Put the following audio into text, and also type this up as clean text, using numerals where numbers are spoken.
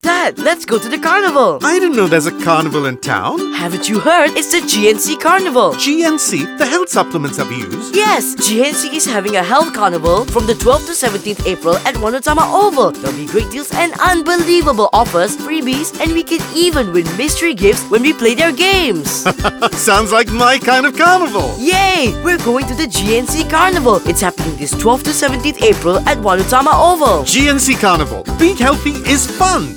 Dad, let's go to the carnival. I didn't know there's a carnival in town. Haven't you heard? It's the GNC Carnival. GNC, the health supplements I've used. Yes, GNC is having a health carnival from the 12th to 17th April at Wanutama Oval. There'll be great deals and unbelievable offers, freebies, and we can even win mystery gifts when we play their games. Sounds like my kind of carnival. Yay! We're going to the GNC Carnival. It's happening this 12th to 17th April at Wanutama Oval. GNC Carnival. Being healthy is fun.